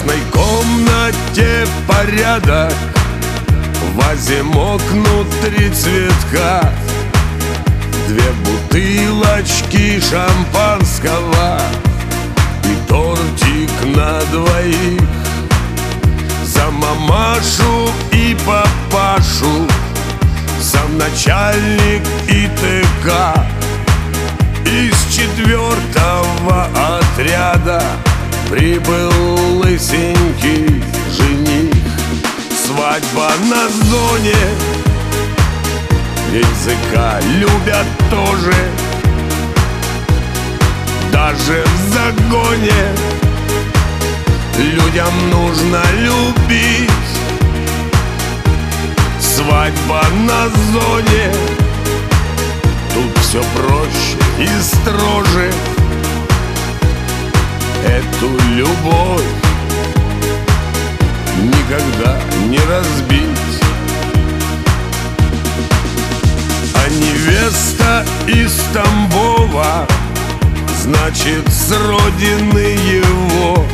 красной комнате порядок, в вазе мокнут 3 цветка, 2 бутылочки шампанского и тортик на 2. За мамашу и папашу, замначальник и ТК. Из 4-го отряда прибыл лысенький жених. Свадьба на зоне, ведь языка любят тоже. Даже в загоне людям нужно любить. Свадьба на зоне, тут все проще и строже. Эту любовь никогда не разбить. А невеста из Тамбова, значит, с родины его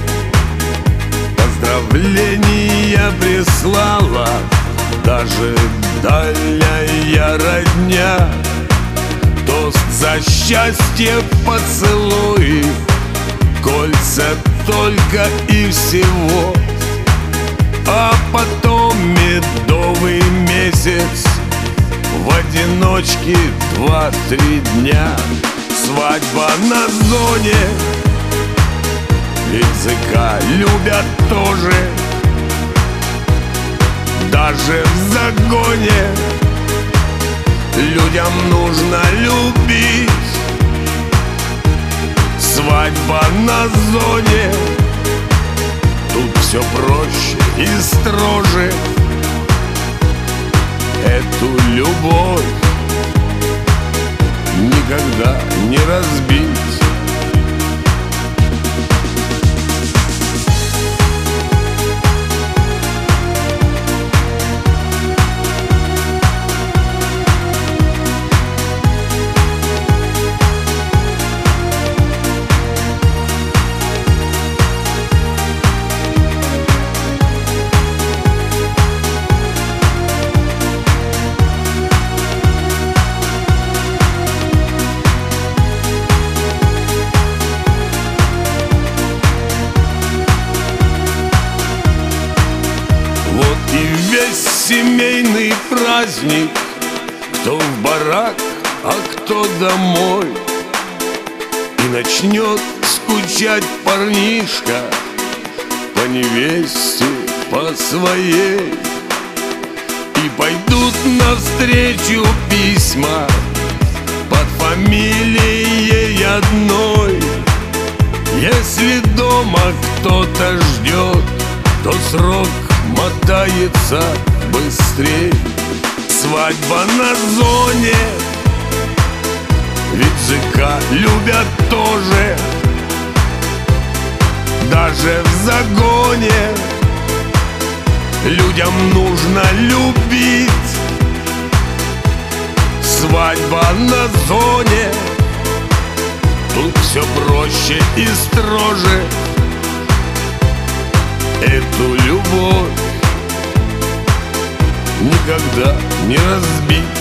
поздравления прислала даже дальняя родня. Тост за счастье, поцелуй, кольца только и всего. А потом медовый месяц, в одиночке 2-3 дня. Свадьба на зоне, языка любят тоже. Даже в загоне людям нужно любить. Свадьба на зоне, тут все проще и строже. Эту любовь никогда не разбить. Весь семейный праздник, кто в барак, а кто домой. И начнет скучать парнишка по невесте, по своей. И пойдут навстречу письма под фамилией одной. Если дома кто-то ждет, то срок мотается быстрей. Свадьба на зоне, ведь языка любят тоже. Даже в загоне людям нужно любить. Свадьба на зоне, тут все проще и строже. Эту любовь никогда не разбить.